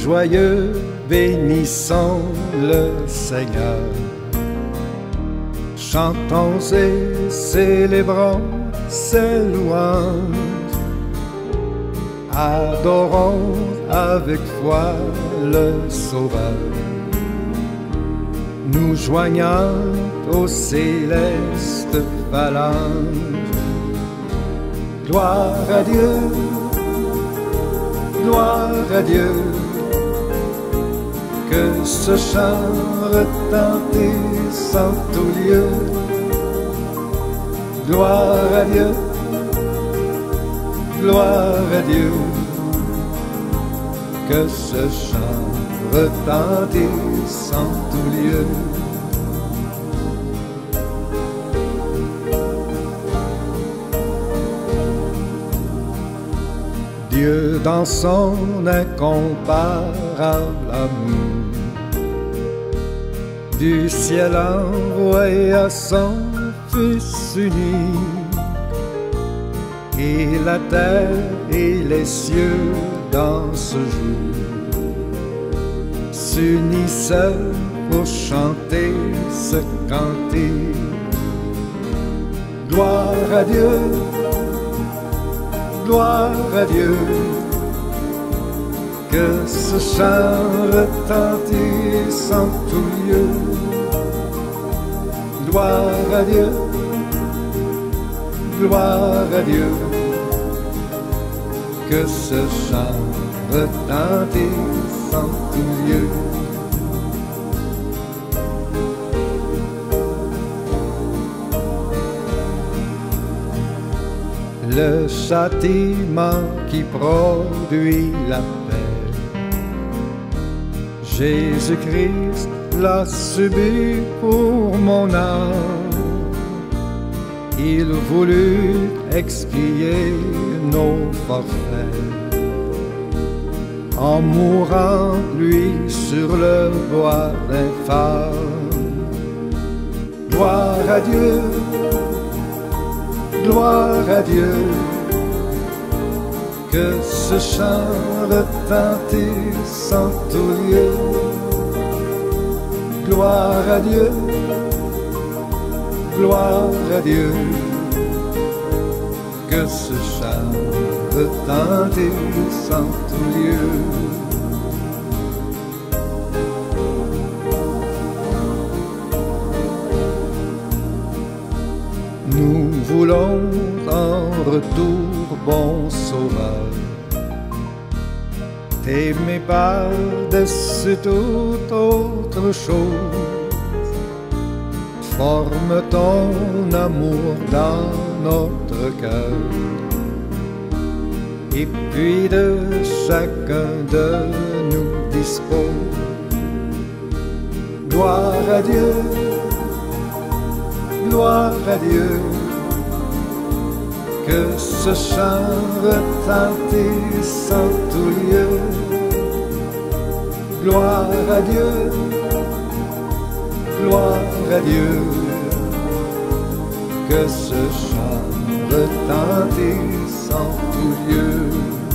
joyeux, bénissons le Seigneur. Chantons et célébrons ses louanges. Adorons avec foi le Sauveur. Nous joignons aux célestes phalanges. Gloire à Dieu, gloire à Dieu. Que ce chant retentisse en tout lieu. Gloire à Dieu, gloire à Dieu. Que ce chant retentisse en tout lieu. Dieu dans son incomparable amour, du ciel envoya son Fils unique, et la terre et les cieux dans ce jour s'unissent pour chanter ce cantique. Gloire à Dieu, gloire à Dieu. Que ce chant retentisse en tout lieu. Gloire à Dieu, gloire à Dieu. Que ce chant retentisse en tout lieu. Le châtiment qui produit la paix, Jésus-Christ l'a subi pour mon âme. Il voulut expier nos forfaits en mourant lui sur le bois infâme. Gloire à Dieu, gloire à Dieu. Que ce chant retentisse en tout lieu. Gloire à Dieu, gloire à Dieu. Que ce chant retentisse en tout lieu. Nous voulons en retour, bon Sauveur, t'aimer par-dessus toute autre chose. Forme ton amour dans notre cœur, et puis de chacun de nous dispose. Gloire à Dieu, gloire à Dieu. Que ce chant retentisse en tout lieu. Gloire à Dieu, gloire à Dieu. Que ce chant retentisse en tout lieu.